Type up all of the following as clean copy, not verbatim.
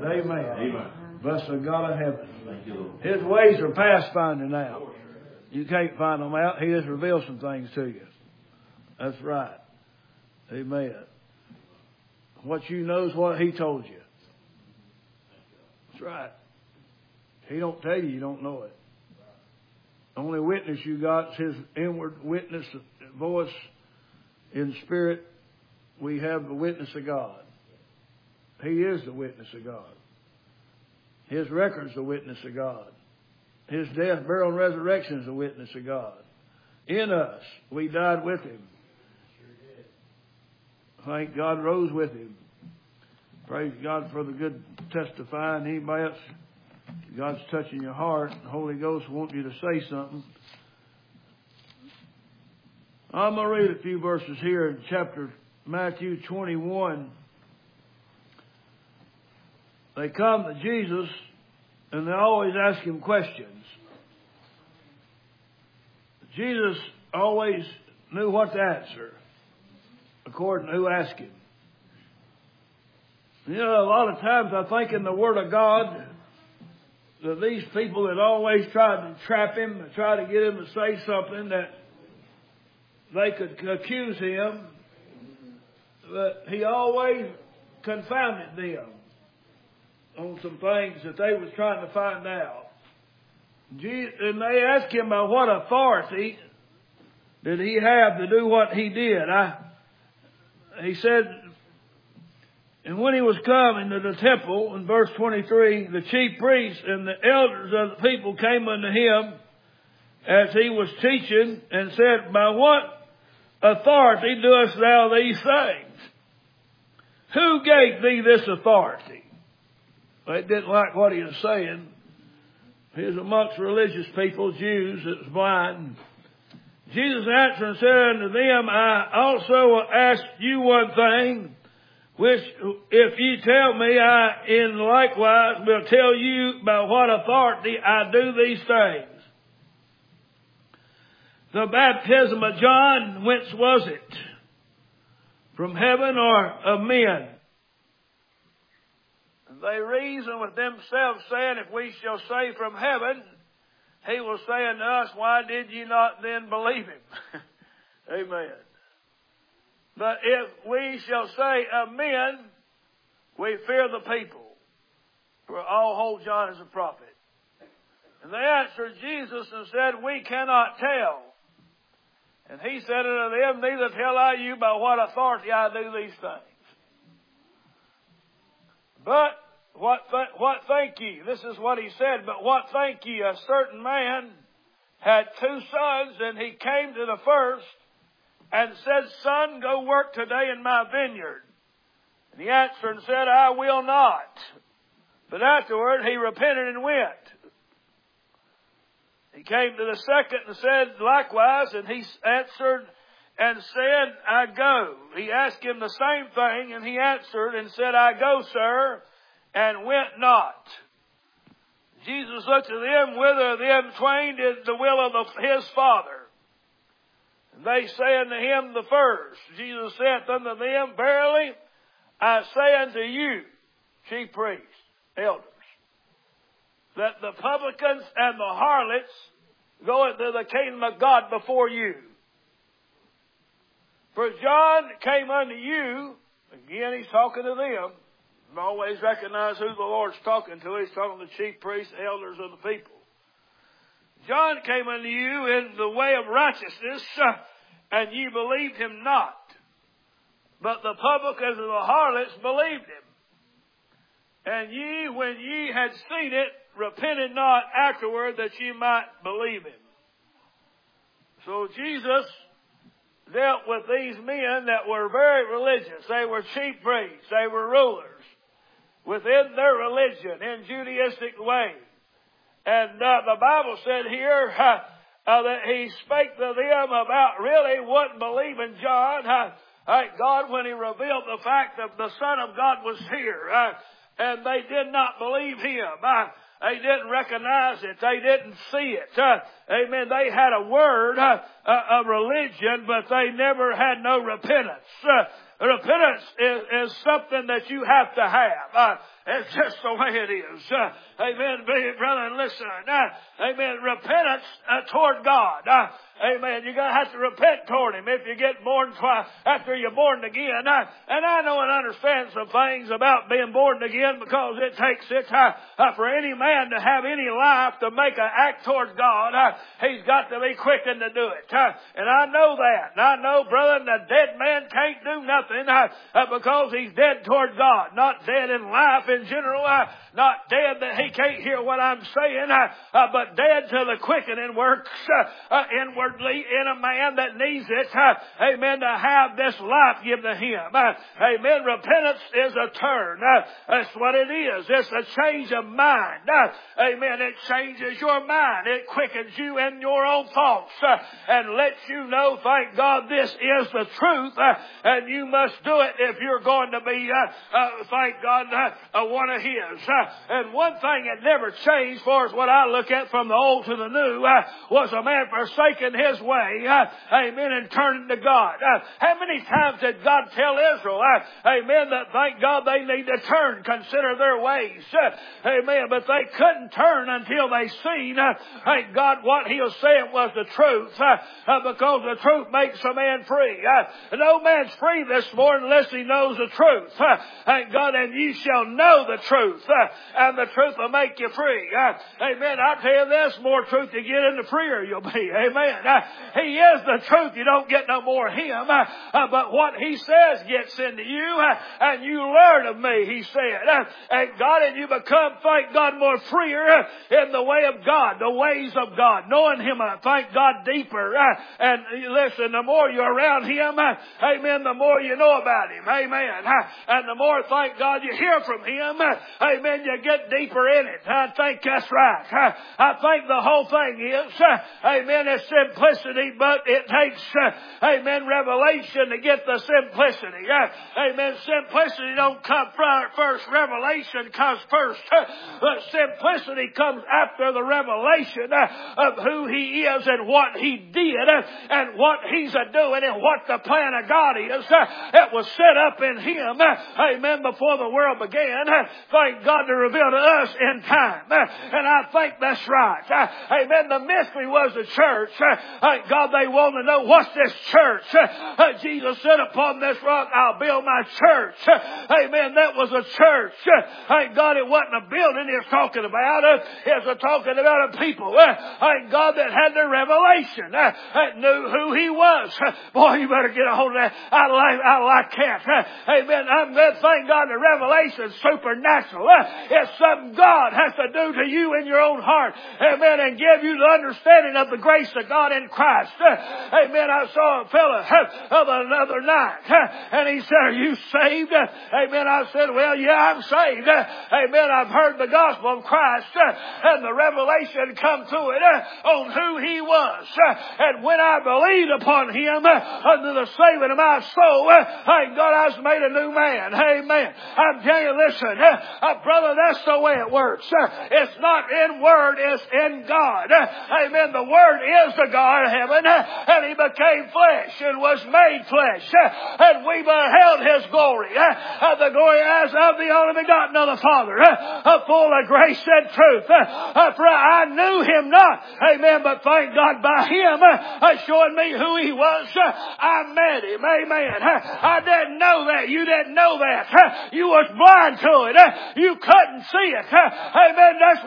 Amen. Amen. Bless the God of heaven. Thank you, Lord. His ways are past finding out. You can't find them out. He just reveals some things to you. That's right. Amen. What you know is what He told you. That's right. He don't tell you, you don't know it. The only witness you got is His inward witness, voice in spirit. We have the witness of God. He is the witness of God. His record's the witness of God. His death, burial, and resurrection is the witness of God. In us, we died with Him. Thank God, rose with Him. Praise God for the good testifying. Anybody else? God's touching your heart. The Holy Ghost wants you to say something. I'm going to read a few verses here in chapter Matthew 21. They come to Jesus and they always ask Him questions. Jesus always knew what to answer according to who asked Him. You know, a lot of times I think in the Word of God that these people that always tried to trap Him, try to get Him to say something that they could accuse Him, but He always confounded them on some things that they was trying to find out. And they asked Him by what authority did He have to do what He did. He said, and when He was come into the temple, in verse 23, the chief priests and the elders of the people came unto Him as He was teaching and said, by what authority doest thou these things? Who gave thee this authority? They didn't like what He was saying. He was amongst religious people, Jews, that was blind. Jesus answered and said unto them, I also will ask you one thing, which if ye tell me, I in likewise will tell you by what authority I do these things. The baptism of John, whence was it? From heaven or of men? They reason with themselves, saying, if we shall say from heaven, He will say unto us, why did ye not then believe Him? Amen. But if we shall say of men, we fear the people, for all hold John as a prophet. And they answered Jesus and said, we cannot tell. And He said unto them, neither tell I you by what authority I do these things. But what think ye? This is what He said. But what think ye? A certain man had 2 sons, and he came to the first and said, son, go work today in my vineyard. And he answered and said, I will not. But afterward he repented and went. He came to the second and said likewise, and he answered and said, I go. He asked him the same thing, and he answered and said, I go, sir, and went not. Jesus looked at them, whither of them twain did the will of his Father? And they say unto him the first. Jesus saith unto them, verily I say unto you, chief priests, elders, that the publicans and the harlots go into the kingdom of God before you. For John came unto you, again He's talking to them. You always recognize who the Lord's talking to. He's talking to the chief priests, elders of the people. John came unto you in the way of righteousness, and ye believed him not. But the publicans and the harlots believed him. And ye, when ye had seen it, repented not afterward that ye might believe him. So Jesus dealt with these men that were very religious. They were chief priests. They were rulers within their religion in Judaistic way. And the Bible said here that He spake to them about really wouldn't believe in John. God, when He revealed the fact that the Son of God was here, and they did not believe Him. They didn't recognize it. They didn't see it. Amen. They had a word of religion, but they never had no repentance. Repentance is something that you have to have. It's just the way it is. Amen, brother and listener. Amen. Repentance toward God. Amen. You're going to have to repent toward Him if you get born twice after you're born again. And I know and understand some things about being born again because it takes it for any man to have any life to make an act toward God. He's got to be quickened to do it. And I know that. And I know, brother, the dead man can't do nothing because he's dead toward God. Not dead in life in general. Not dead that he can't hear what I'm saying. But dead to the quickening works inwardly in a man that needs it. Amen. To have this life given to him. Amen. Repentance is a turn. That's what it is. It's a change of mind. Amen. It changes your mind. It quickens you in your own thoughts and lets you know, thank God, this is the truth and you must do it if you're going to be, thank God, one of His. And one thing that never changed, for as what I look at from the old to the new, was a man forsaking his way, amen, and turning to God. How many times did God tell Israel, amen, that thank God they need to turn, consider their ways, amen, but they couldn't turn until they seen, thank God, what He was saying was the truth, because the truth makes a man free. No man's free this morning unless he knows the truth. Thank God, and you shall know the truth, and the truth will make you free. Amen. I tell you this, more truth you get in, the freer you'll be. Amen. He is the truth. You don't get no more of Him. But what He says gets into you, and you learn of me, He said. And God, and you become, thank God, more freer in the way of God, the ways of God, knowing Him, thank God, deeper. And listen, the more you're around Him, amen, the more you know about Him. Amen. And the more, thank God, you hear from Him, amen, you get deeper in it. I think that's right. I think the whole thing is, amen, it's simplicity, but it takes, amen, revelation to get the simplicity. Amen. Simplicity don't come first. Revelation comes first. But simplicity comes after the revelation of who He is and what He did and what He's doing and what the plan of God is. It was set up in Him, amen, before the world began. Thank God, to reveal to us in time. And I think that's right. Amen. The mystery was the church. Thank God, they wanted to know, what's this church? Jesus said, upon this rock I'll build my church. Amen. That was a church. Thank God, it wasn't a building He was talking about. It was talking about a people. Thank God, that had their revelation. That knew who He was. Boy, you better get a hold of that. I like that. Amen. I'm glad, thank God, the revelation is supernatural. It's something God has to do to you in your own heart. Amen. And give you the understanding of the grace of God in Christ. Amen. I saw a fellow another night, and he said, are you saved? Amen. I said, well, yeah, I'm saved. Amen. I've heard the gospel of Christ, and the revelation come to it on who He was. And when I believed upon Him unto the saving of my soul, thank God, I was made a new man. Amen. I'm telling you, listen, brother, that's the way it works. It's not in word, it's in God. Amen. The Word is the God of heaven, and He became flesh and was made flesh, and we beheld His glory, the glory as of the only begotten of the Father, full of grace and truth. For I knew Him not, amen, but thank God, by Him showing me who He was, I met Him. Amen. I didn't know that. You didn't know that. You was blind to it. You couldn't see it. Amen. That's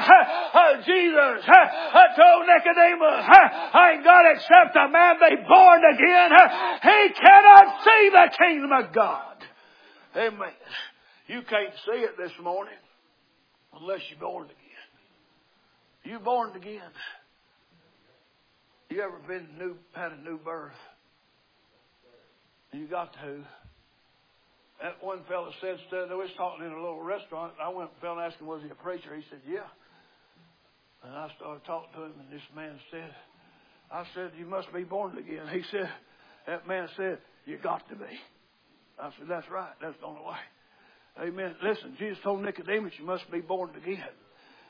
why Jesus told Nicodemus, ain't God except a man be born again, he cannot see the kingdom of God. Amen. You can't see it this morning unless you're born again. You born again. You ever had a new birth? You got to. That one fellow said, I was talking in a little restaurant. I went and fell and asked him, was he a preacher? He said, yeah. And I started talking to him, and this man said, I said, you must be born again. He said, that man said, you got to be. I said, that's right. That's the only way. Amen. Listen, Jesus told Nicodemus, you must be born again.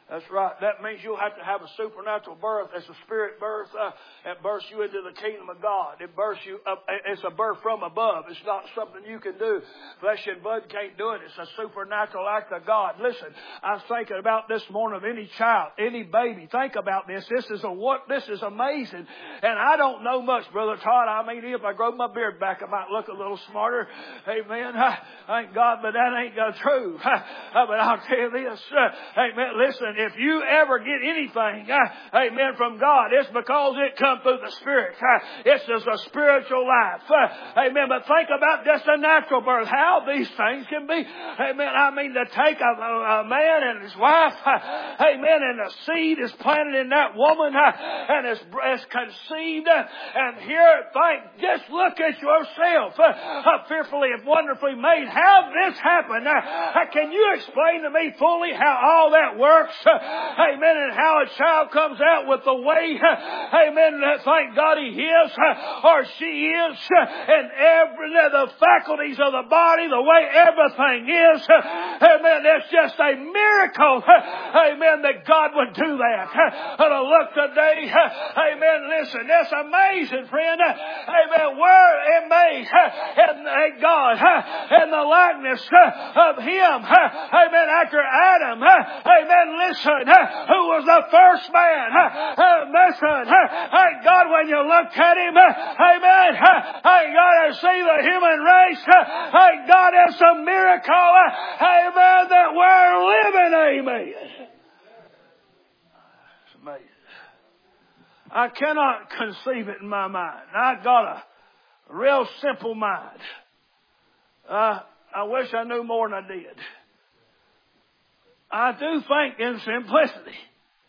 That's right. That means you'll have to have a supernatural birth. It's a spirit birth. It births you into the kingdom of God. It births you up. It's a birth from above. It's not something you can do. Flesh and blood can't do it. It's a supernatural act of God. Listen, I was thinking about this morning of any child, any baby. Think about this. This is amazing. And I don't know much, Brother Todd. I mean, if I grow my beard back, I might look a little smarter. Amen. Thank God, but that ain't true. But I'll tell you this. Amen. Listen, if you ever get anything, amen, from God, it's because it comes through the Spirit. It's just a spiritual life. Amen. But think about just a natural birth. How these things can be. Amen. I mean, to take a man and his wife, amen, and the seed is planted in that woman, and it's conceived. And here, just look at yourself, fearfully and wonderfully made. How this happened? Can you explain to me fully how all that works? Amen. And how a child comes out with the way, amen, thank God he is or she is, and the faculties of the body, the way everything is, amen, it's just a miracle, amen, that God would do that. And I look today, amen, listen, that's amazing, friend, amen, we're made in God, in the likeness of Him, amen, after Adam, amen, listen, who was the first man, listen, thank God when you look at him, amen, thank God to see the human race, thank God it's a miracle, amen, that we're living, amen. It's amazing. I cannot conceive it in my mind. I've got a real simple mind. I wish I knew more than I did. I do think in simplicity.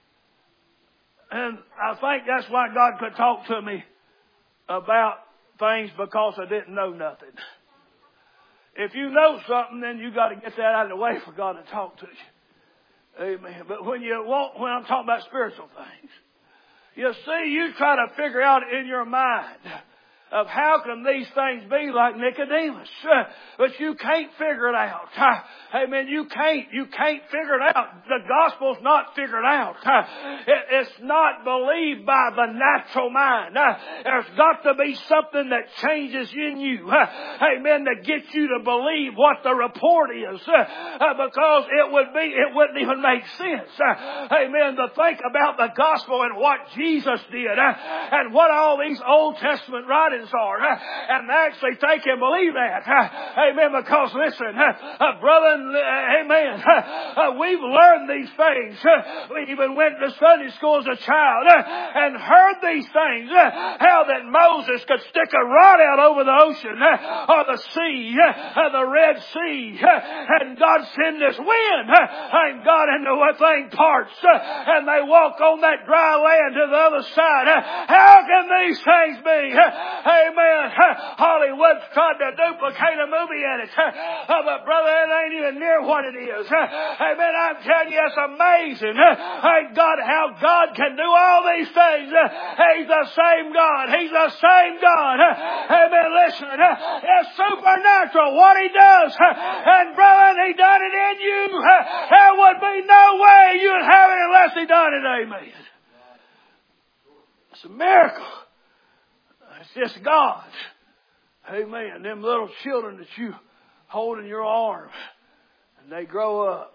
And I think that's why God could talk to me about things, because I didn't know nothing. If you know something, then you got to get that out of the way for God to talk to you. Amen. But when I'm talking about spiritual things, you see, you try to figure out in your mind of how can these things be like Nicodemus. But you can't figure it out. Amen. You can't figure it out. The gospel's not figured out. It's not believed by the natural mind. There's got to be something that changes in you. Amen. To get you to believe what the report is. Because it wouldn't even make sense. Amen. To think about the gospel and what Jesus did. And what all these Old Testament writings are, and actually think and believe that. Amen. Because listen, brother, amen, we've learned these things. We even went to Sunday school as a child and heard these things. How that Moses could stick a rod out over the ocean or the sea, the Red Sea, and God send this wind, and God and the thing parts, and they walk on that dry land to the other side. How can these things be? Amen. Hollywood's tried to duplicate a movie in it. But brother, it ain't even near what it is. Amen. I'm telling you, it's amazing. Thank God how God can do all these things. He's the same God. He's the same God. Amen. Listen, it's supernatural what He does. And brother, He done it in you. There would be no way you'd have it unless He done it. Amen. It's a miracle. It's just God. Amen. Them little children that you hold in your arms and they grow up.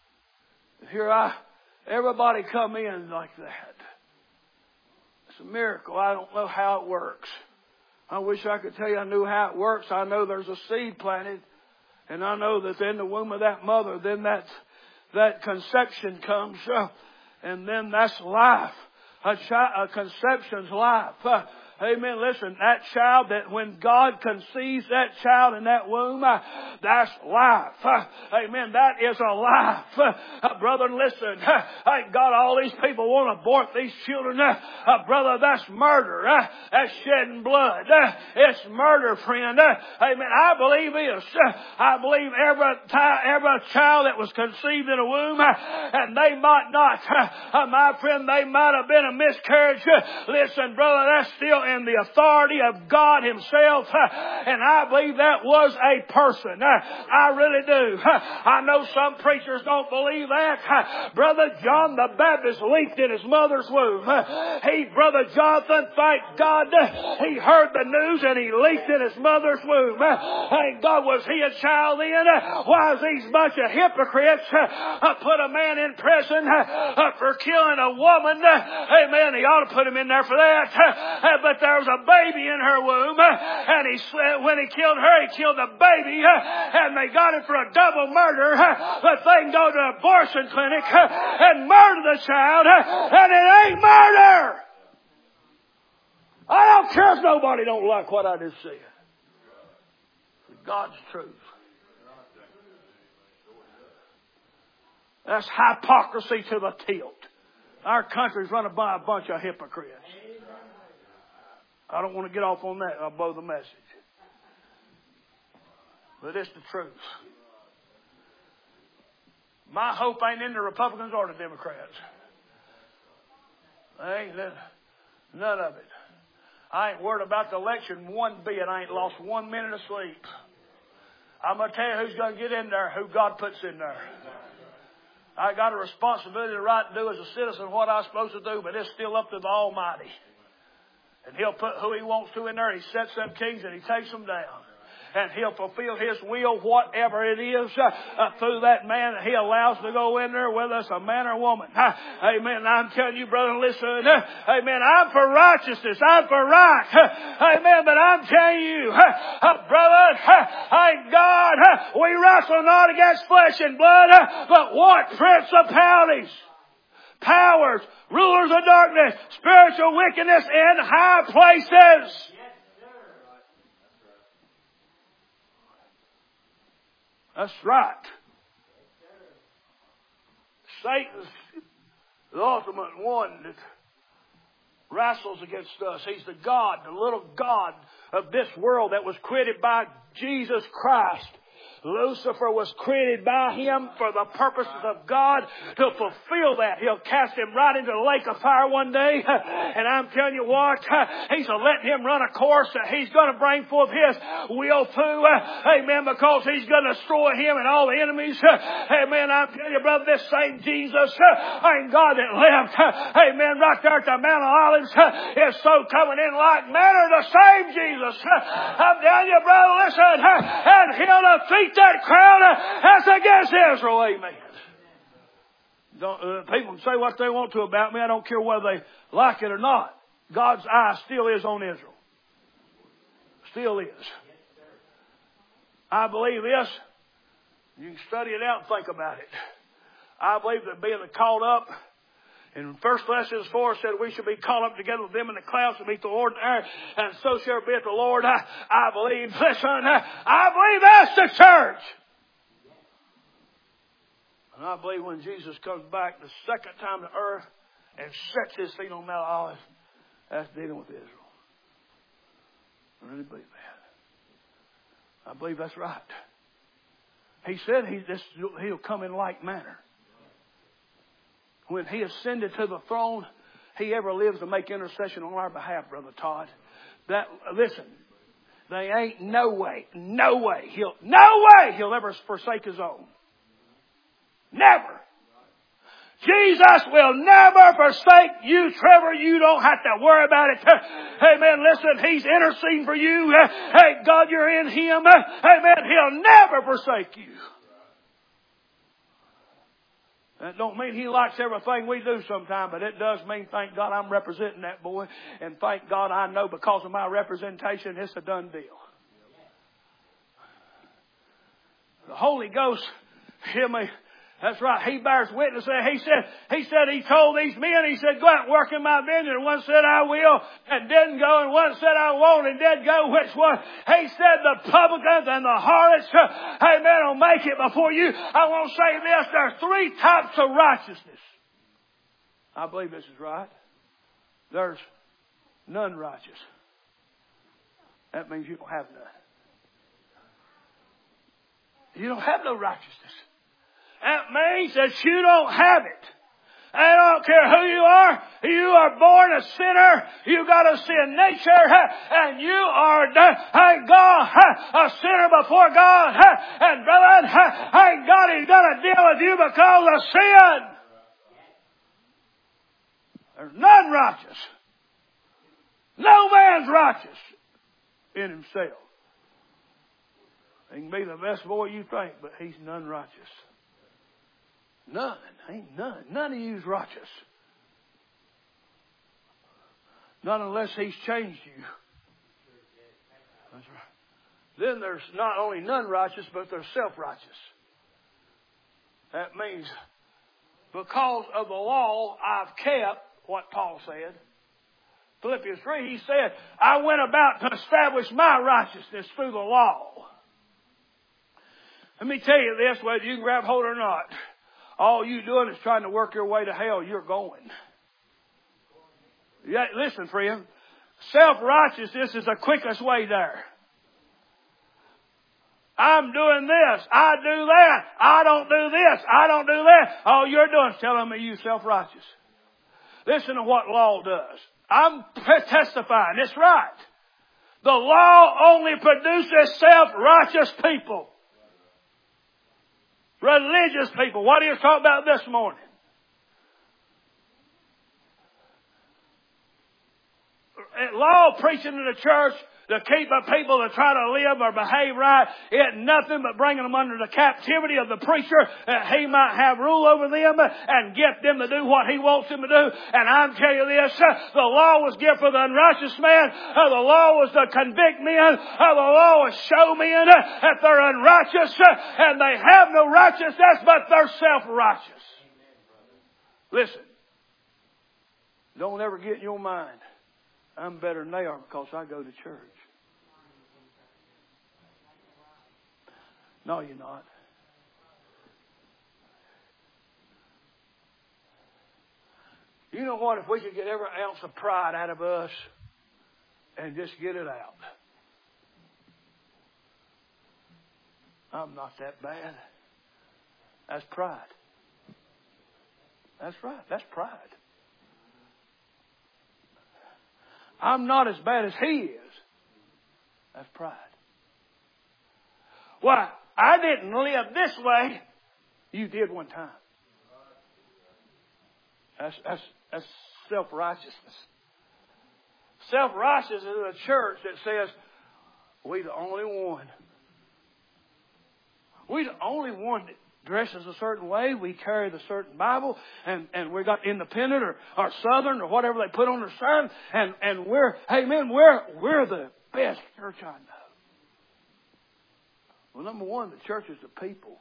Everybody come in like that. It's a miracle. I don't know how it works. I wish I could tell you I knew how it works. I know there's a seed planted, and I know that in the womb of that mother, then that conception comes, and then that's life. A conception's life. Amen. Listen, that child, that when God conceives that child in that womb, that's life. Amen. That is a life. Brother, listen. Thank God all these people want to abort these children. Brother, that's murder. That's shedding blood. It's murder, friend. Amen. I believe this. I believe every child that was conceived in a womb, and they might not, my friend, they might have been a miscarriage. Listen, brother, that's still and the authority of God Himself. And I believe that was a person. I really do. I know some preachers don't believe that. Brother John the Baptist leaped in his mother's womb. Brother Jonathan, thank God, he heard the news and he leaped in his mother's womb. Thank God, was he a child then? Why is these bunch of hypocrites put a man in prison for killing a woman? Amen. He ought to put him in there for that. But there was a baby in her womb, and when he killed her, he killed the baby, and they got him for a double murder. But they can go to an abortion clinic and murder the child, and it ain't murder. I don't care if nobody don't like what I just said. It's God's truth. That's hypocrisy to the tilt. Our country's run by a bunch of hypocrites. I don't want to get off on that. I'll blow the message. But it's the truth. My hope ain't in the Republicans or the Democrats. Ain't none of it. I ain't worried about the election one bit. I ain't lost 1 minute of sleep. I'm going to tell you who's going to get in there, who God puts in there. I got a responsibility, the right to do as a citizen what I'm supposed to do, but it's still up to the Almighty. And He'll put who He wants to in there. He sets up kings and He takes them down. And He'll fulfill His will, whatever it is, through that man that He allows to go in there, whether it's a man or woman. Amen. I'm telling you, brother, listen. Amen. I'm for righteousness. I'm for right. Amen. But I'm telling you, brother, thank God, we wrestle not against flesh and blood, but what? Principalities, powers, rulers of darkness, spiritual wickedness in high places. That's right. Satan's the ultimate one that wrestles against us. He's the God, the little God of this world that was created by Jesus Christ. Lucifer was created by Him for the purposes of God to fulfill that. He'll cast him right into the lake of fire one day. And I'm telling you what, He's letting him run a course that he's going to bring forth His will through. Amen. Because He's going to destroy him and all the enemies. Amen. I'm telling you, brother, this same Jesus, ain't God that left. Amen. Right there at the Mount of Olives is so coming in like manner the same Jesus. I'm telling you, brother, listen, and He'll defeat that crowd that's against Israel. Amen. People can say what they want to about me. I don't care whether they like it or not. God's eye still is on Israel. Still is. I believe this. You can study it out and think about it. I believe that being caught up, in 1 Thessalonians 4 said we should be caught up together with them in the clouds to meet the Lord in the air, and so shall be at the Lord. I believe, listen, I believe that's the church. And I believe when Jesus comes back the second time to earth and sets His feet on Mount Olives, that's dealing with Israel. I really believe that. I believe that's right. He said He'll come in like manner. When He ascended to the throne, He ever lives to make intercession on our behalf, Brother Todd. Listen, there ain't no way He'll ever forsake His own. Never. Jesus will never forsake you, Trevor. You don't have to worry about it. Amen. Listen, He's interceding for you. Hey, God, you're in Him. Amen. He'll never forsake you. That don't mean He likes everything we do sometime, but it does mean, thank God, I'm representing that boy. And thank God I know because of my representation, it's a done deal. The Holy Ghost, hear me. That's right. He bears witness. He said He told these men, He said, go out and work in my vineyard. And one said, I will, and didn't go. And one said, I won't, and did go. Which one? He said, the publicans and the harlots, amen, will make it before you. I want to say this. There's 3 types of righteousness. I believe this is right. There's none righteous. That means you don't have none. You don't have no righteousness. That means that you don't have it. I don't care who you are. You are born a sinner. You got a sin nature, and you are a sinner before God. And brother, God is going to deal with you because of sin. There's none righteous. No man's righteous in himself. He can be the best boy you think, but he's none righteous. None. Ain't none. None of you's righteous. Not unless He's changed you. That's right. Then there's not only none righteous, but there's self-righteous. That means because of the law, I've kept what Paul said. Philippians 3, he said, I went about to establish my righteousness through the law. Let me tell you this, whether you can grab hold or not. All you doing is trying to work your way to hell. You're going. Yeah, listen, friend. Self-righteousness is the quickest way there. I'm doing this. I do that. I don't do this. I don't do that. All you're doing is telling me you're self-righteous. Listen to what law does. I'm testifying. It's right. The law only produces self-righteous people. Religious people. What are you talking about this morning? Law preaching in the church to keep the people to try to live or behave right isn't nothing but bringing them under the captivity of the preacher that he might have rule over them and get them to do what he wants them to do. And I'm telling you this, the law was given for the unrighteous man. The law was to convict men. The law was show men that they're unrighteous and they have no righteousness, but they're self-righteous. Listen, don't ever get in your mind, I'm better than they are because I go to church. No, you're not. You know what? If we could get every ounce of pride out of us and just get it out. I'm not that bad. That's pride. That's right. That's pride. I'm not as bad as he is. That's pride. Why? I didn't live this way. You did one time. That's self-righteousness. Self-righteousness is a church that says, we the only one. We the only one that dresses a certain way. We carry the certain Bible. And we got independent or southern or whatever they put on their sign. And we're, amen, we're the best church I know. Well, number one, the church is the people.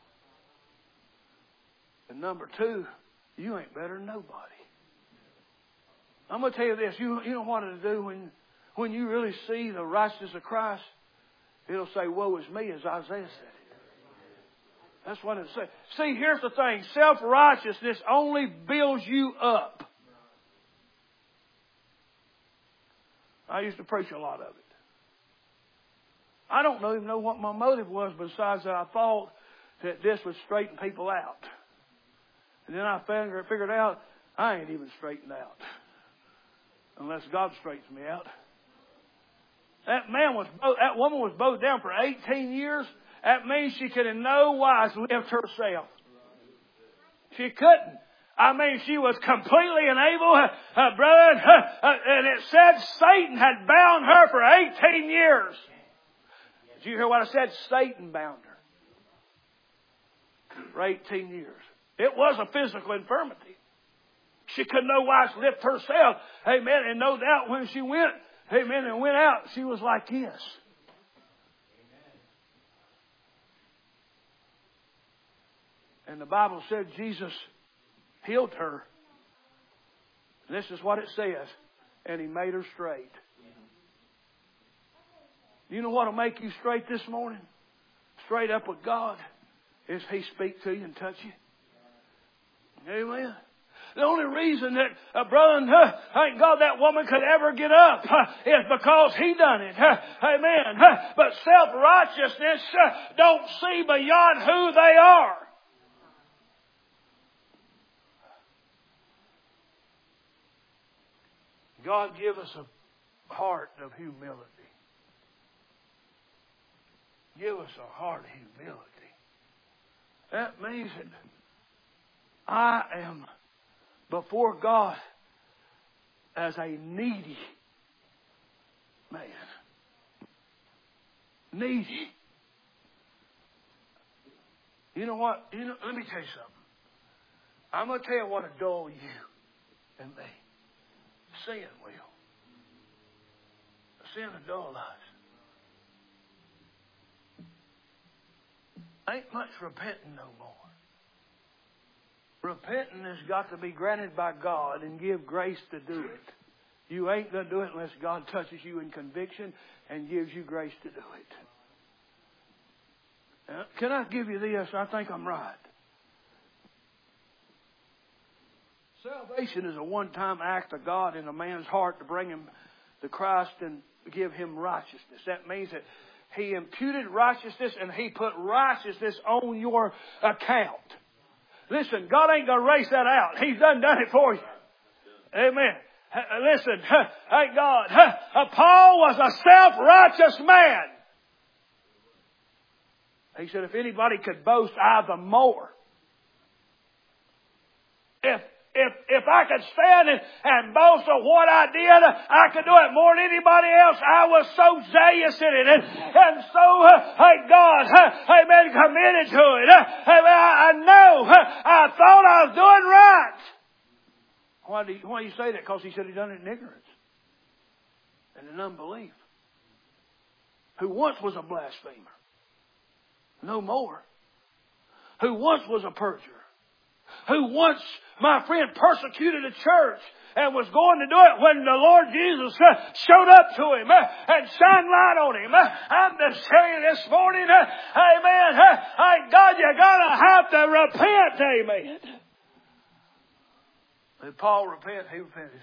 And number two, you ain't better than nobody. I'm going to tell you this. You know what it'll do when you really see the righteousness of Christ? It'll say, woe is me, as Isaiah said it. That's what it says. See, here's the thing. Self-righteousness only builds you up. I used to preach a lot of it. I don't even know what my motive was besides that I thought that this would straighten people out. And then I figured out I ain't even straightened out unless God straightens me out. That woman was bowed down for 18 years. That means she could in no wise lift herself. She couldn't. I mean, she was completely unable, brother. And it said Satan had bound her for 18 years. Did you hear what I said? Satan bound her for 18 years. It was a physical infirmity. She could no wise lift herself. Amen. And no doubt when she went, amen, and went out, she was like this. And the Bible said Jesus healed her. And this is what it says. And He made her straight. You know what will make you straight this morning? Straight up with God is He speak to you and touch you. Amen. The only reason that brother, thank God that woman could ever get up is because He done it. Amen. But self-righteousness don't see beyond who they are. God, give us a heart of humility. Give us a heart of humility. That means that I am before God as a needy man. Needy. You know what? Let me tell you something. I'm going to tell you what will dull you and me. Sin will. Sin will dull us. Ain't much repenting no more. Repenting has got to be granted by God and give grace to do it. You ain't going to do it unless God touches you in conviction and gives you grace to do it. Now, can I give you this? I think I'm right. Salvation is a one-time act of God in a man's heart to bring him to Christ and give him righteousness. That means that He imputed righteousness and He put righteousness on your account. Listen, God ain't going to erase that out. He's done it for you. Amen. Listen, thank God. Paul was a self-righteous man. He said, if anybody could boast, I the more. If I could stand and boast of what I did, I could do it more than anybody else. I was so zealous in it and so, thank God, amen, committed to it. Amen, I know, I thought I was doing right. Why do you say that? Because he said he done it in ignorance and in unbelief. Who once was a blasphemer. No more. Who once was a perjurer. Who once, my friend, persecuted a church and was going to do it when the Lord Jesus showed up to him and shined light on him. I'm just telling you this morning, amen, thank God you're going to have to repent, amen. Did Paul repent? He repented.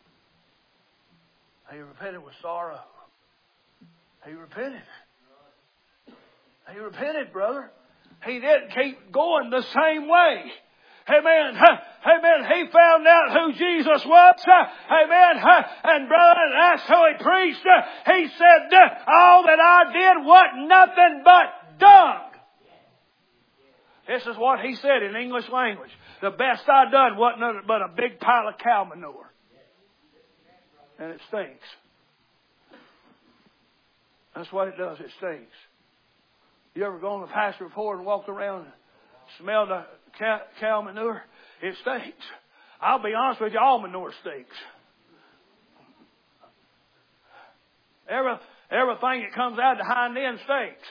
He repented with sorrow. He repented. He repented, brother. He didn't keep going the same way. Amen. Amen. He found out who Jesus was. Amen. And brother, that's who he preached. He said, all that I did was nothing but dung. This is what he said in English language. The best I done wasn't nothing but a big pile of cow manure. And it stinks. That's what it does. It stinks. You ever gone to pasture before and walked around and smelled the cow manure? It stinks. I'll be honest with you, all manure stinks. Everything that comes out the hind end stinks.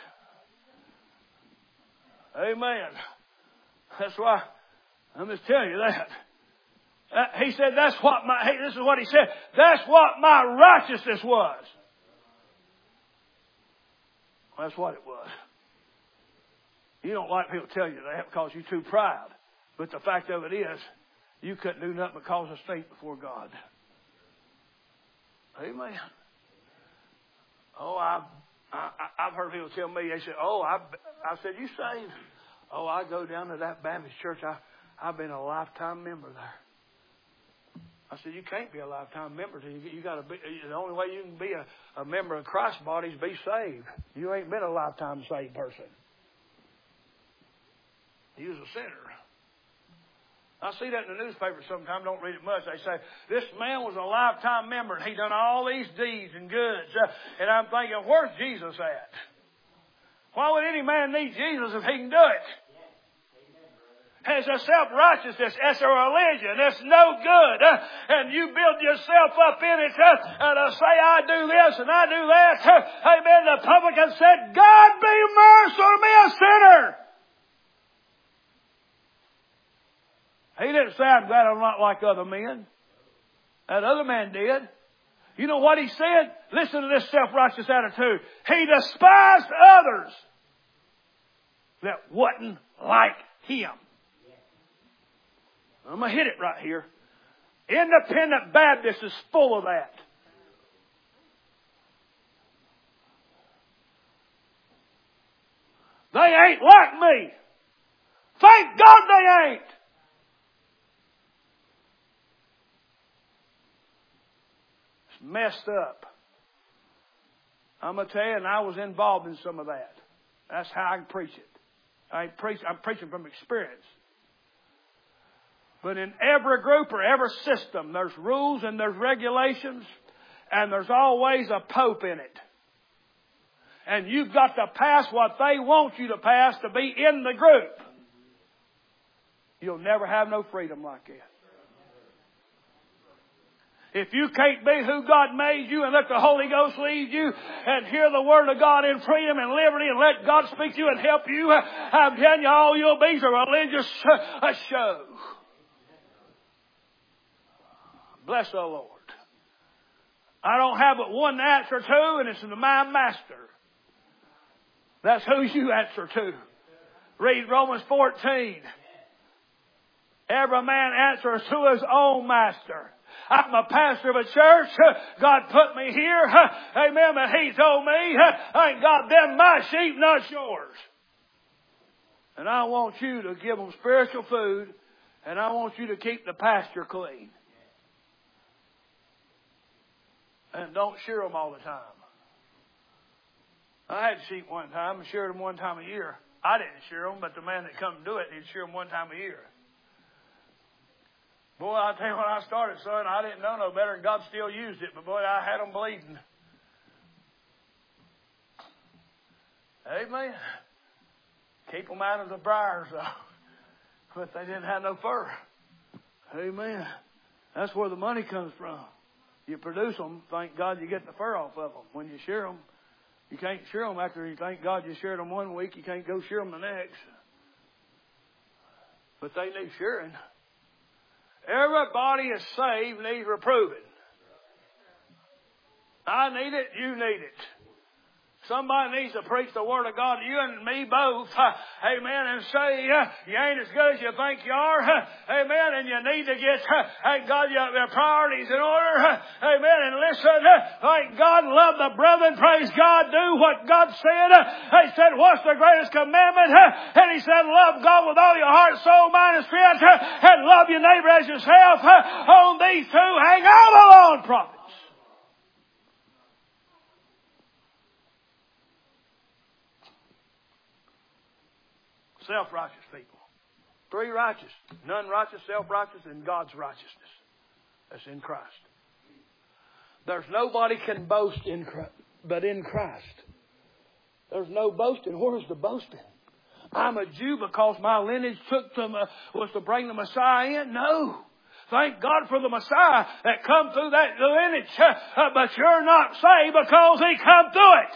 Amen. That's why I'm just telling you that. He said, this is what he said, that's what my righteousness was. That's what it was. You don't like people tell you that because you're too proud. But the fact of it is, you couldn't do nothing but cause a stink before God. Amen. Oh, I've heard people tell me, they say, I said, you saved? Oh, I go down to that Baptist church. I've been a lifetime member there. I said, you can't be a lifetime member. You got to be. The only way you can be a member of Christ's body is be saved. You ain't been a lifetime saved person. He was a sinner. I see that in the newspaper sometimes. Don't read it much. They say, this man was a lifetime member and he done all these deeds and goods. And I'm thinking, where's Jesus at? Why would any man need Jesus if he can do it? It's a self-righteousness. It's a religion. It's no good. And you build yourself up in it and say, I do this and I do that. Amen. The publican said, God be merciful to me, a sinner. He didn't say, I'm glad I'm not like other men. That other man did. You know what he said? Listen to this self-righteous attitude. He despised others that wasn't like him. I'm going to hit it right here. Independent Baptist is full of that. They ain't like me. Thank God they ain't. messed up. I'm going to tell you, and I was involved in some of that. That's how I preach it. I'm preaching from experience. But in every group or every system, there's rules and there's regulations, and there's always a pope in it. And you've got to pass what they want you to pass to be in the group. You'll never have no freedom like that. If you can't be who God made you and let the Holy Ghost lead you and hear the Word of God in freedom and liberty and let God speak to you and help you, I'm telling you, all you'll be is a religious show. Bless the Lord. I don't have but one answer to, and it's my Master. That's who you answer to. Read Romans 14. Every man answers to his own master. I'm a pastor of a church. God put me here. Amen. But He told me, ain't God them my sheep, not yours. And I want you to give them spiritual food, and I want you to keep the pasture clean. And don't shear them all the time. I had sheep one time and sheared them one time a year. I didn't shear them, but the man that come to do it, he'd shear them one time a year. Boy, I'll tell you, when I started, son, I didn't know no better, and God still used it. But boy, I had them bleeding. Amen. Keep them out of the briars, though. But they didn't have no fur. Amen. That's where the money comes from. You produce them, thank God you get the fur off of them. When you shear them, you can't shear them after you thank God you sheared them one week. You can't go shear them the next. But they need shearing. Everybody is saved needs reproving. I need it, you need it. Somebody needs to preach the Word of God to you and me both. Amen. And say, you ain't as good as you think you are. Amen. And you need to get, thank God, your priorities in order. Amen. And listen, thank God, love the brethren. Praise God. Do what God said. He said, what's the greatest commandment? And He said, love God with all your heart, soul, mind, and strength. And love your neighbor as yourself. On these two, hang out alone, prophets. Self-righteous people. Three righteous. None righteous, self-righteous, and God's righteousness. That's in Christ. There's nobody can boast in Christ, but in Christ. There's no boasting. Where's the boasting? I'm a Jew because my lineage was to bring the Messiah in? No. Thank God for the Messiah that come through that lineage. But you're not saved because He come through it.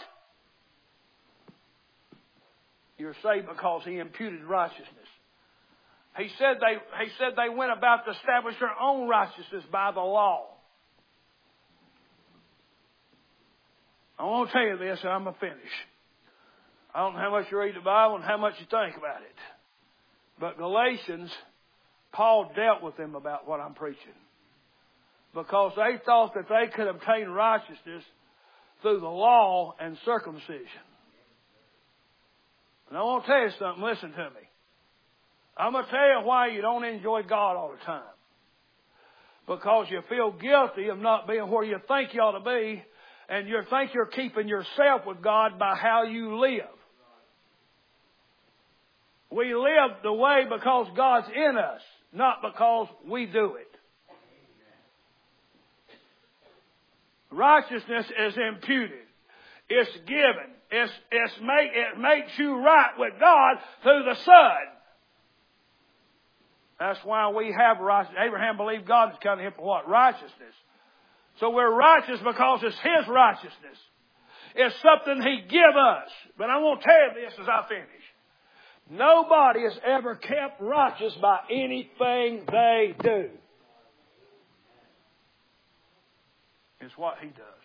You're saved because He imputed righteousness. He said they went about to establish their own righteousness by the law. I want to tell you this, and I'm going to finish. I don't know how much you read the Bible and how much you think about it. But Galatians, Paul dealt with them about what I'm preaching. Because they thought that they could obtain righteousness through the law and circumcision. And I want to tell you something. Listen to me. I'm going to tell you why you don't enjoy God all the time. Because you feel guilty of not being where you think you ought to be. And you think you're keeping yourself with God by how you live. We live the way because God's in us, not because we do it. Righteousness is imputed. It's given. It makes you right with God through the Son. That's why we have righteousness. Abraham believed God is coming here for what? Righteousness. So we're righteous because it's His righteousness. It's something He give us. But I want to tell you this as I finish. Nobody is ever kept righteous by anything they do. It's what He does.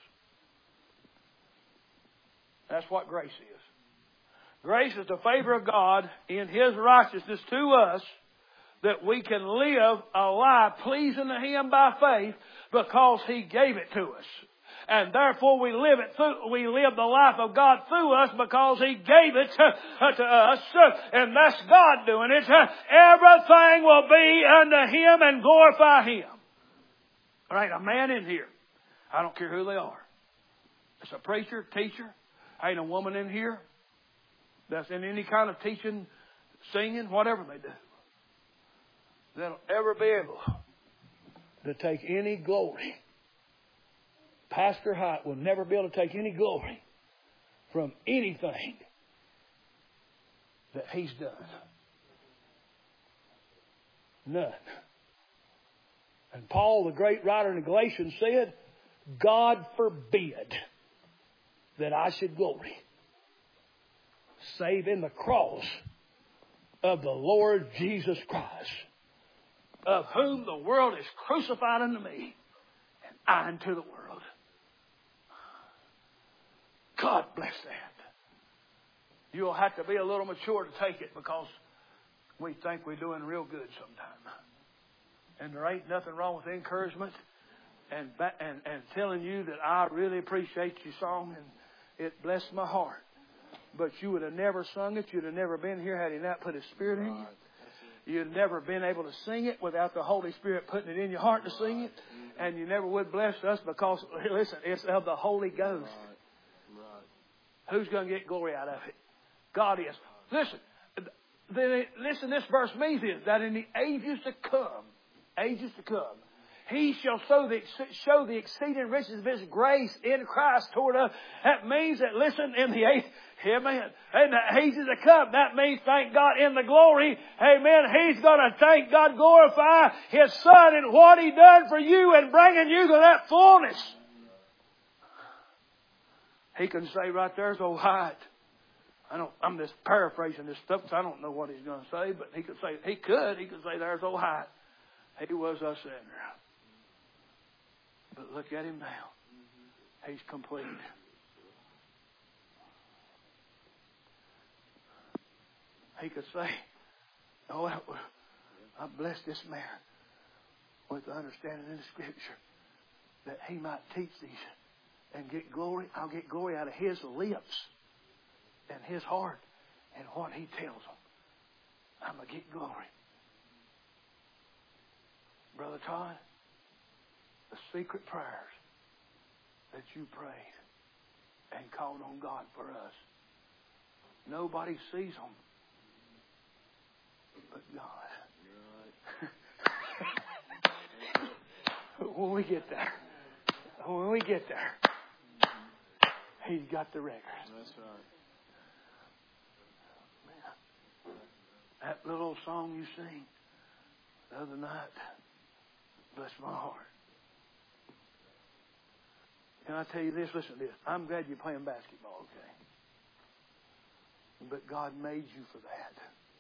That's what grace is. Grace is the favor of God in His righteousness to us that we can live a life pleasing to Him by faith because He gave it to us. And therefore we live the life of God through us because He gave it to us. And that's God doing it. Everything will be unto Him and glorify Him. There ain't a man in here I don't care who they are. It's a preacher, teacher. Ain't a woman in here that's in any kind of teaching, singing, whatever they do, that'll ever be able to take any glory. Pastor Hite will never be able to take any glory from anything that he's done. None. And Paul, the great writer in the Galatians, said, God forbid that I should glory, save in the cross of the Lord Jesus Christ, of whom the world is crucified unto me, and I unto the world. God bless that. You'll have to be a little mature to take it, because we think we're doing real good sometimes. And there ain't nothing wrong with encouragement and telling you that I really appreciate your song and it blessed my heart. But you would have never sung it. You'd have never been here had He not put His Spirit in you. You'd have never been able to sing it without the Holy Spirit putting it in your heart to sing it. And you never would bless us because, listen, it's of the Holy Ghost. Who's going to get glory out of it? God is. Listen, this verse means is that in the ages to come, He shall show the exceeding riches of His grace in Christ toward us. That means that, listen, in the ages to come, that means, thank God, in the glory, amen, He's going to, thank God, glorify His Son and what He done for you and bringing you to that fullness. He can say right there's old Hite. I'm just paraphrasing this stuff because I don't know what he's going to say, but he could say there's old Hite. He was a sinner. But look at him now. He's complete. He could say, oh, I blessed this man with the understanding in the Scripture that he might teach these and get glory. I'll get glory out of his lips and his heart and what he tells them. I'm going to get glory. Brother Todd, the secret prayers that you prayed and called on God for us, nobody sees them but God. When we get there, He's got the record. That's right. Man, that little song you sing the other night blessed my heart. Can I tell you this? Listen to this. I'm glad you're playing basketball, okay? But God made you for that.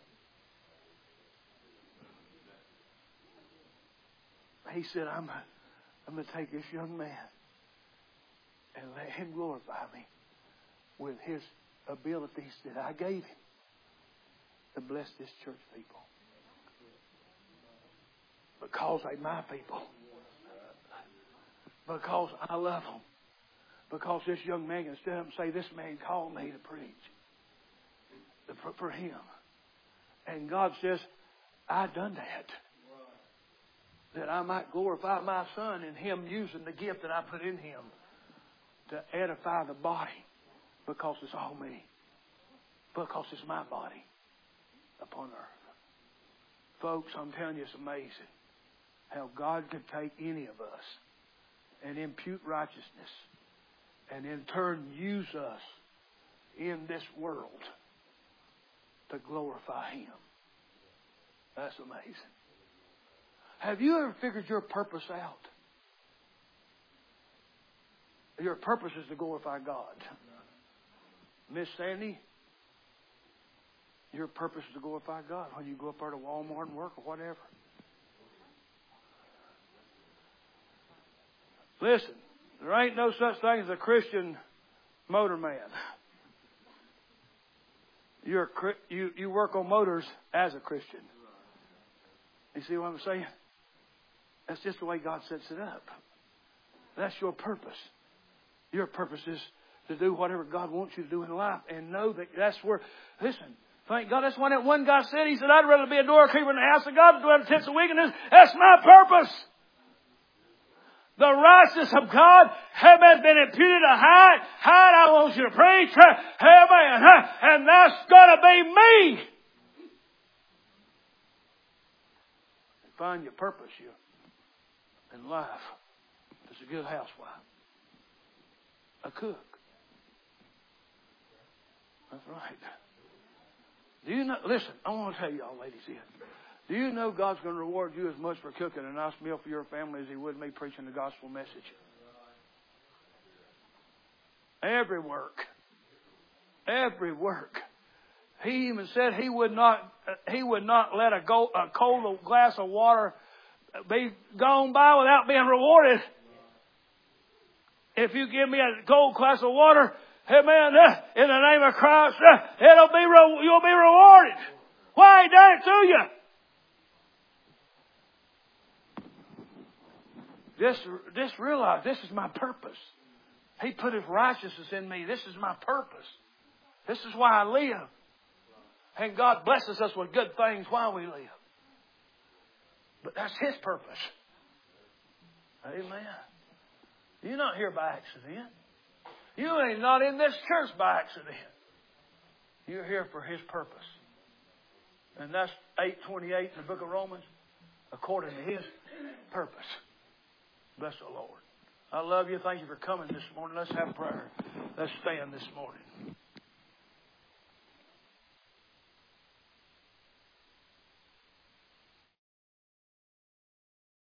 He said, I'm going to take this young man and let him glorify me with his abilities that I gave him to bless this church people. Because they're my people. Because I love them. Because this young man can stand up and say, this man called me to preach for him. And God says, I done that. That I might glorify my Son in him using the gift that I put in him to edify the body. Because it's all me. Because it's my body upon earth. Folks, I'm telling you, it's amazing how God could take any of us and impute righteousness and in turn use us in this world to glorify Him. That's amazing. Have you ever figured your purpose out? Your purpose is to glorify God. Miss Sandy, your purpose is to glorify God when you go up there to Walmart and work or whatever. Listen, there ain't no such thing as a Christian motorman. You work on motors as a Christian. You see what I'm saying? That's just the way God sets it up. That's your purpose. Your purpose is to do whatever God wants you to do in life and know that that's where, listen, thank God, that's why that one guy said, he said, I'd rather be a doorkeeper in the house of God than 12 tents a week, and that's my purpose. The righteousness of God has been imputed to Hyde. Hyde, I want you to preach. Amen. And that's going to be me. Find your purpose here in life as a good housewife. A cook. That's right. Do you know, listen, I want to tell y'all ladies this. Do you know God's going to reward you as much for cooking a nice meal for your family as He would me preaching the gospel message? Every work. Every work. He even said He would not let a cold glass of water be gone by without being rewarded. If you give me a cold glass of water, amen, in the name of Christ, you'll be rewarded. Why He done it to you? Just realize this is my purpose. He put His righteousness in me. This is my purpose. This is why I live. And God blesses us with good things while we live. But that's His purpose. Amen. You're not here by accident. You ain't not in this church by accident. You're here for His purpose. And that's 8:28 in the book of Romans, according to His purpose. Bless the Lord. I love you. Thank you for coming this morning. Let's have prayer. Let's stand this morning.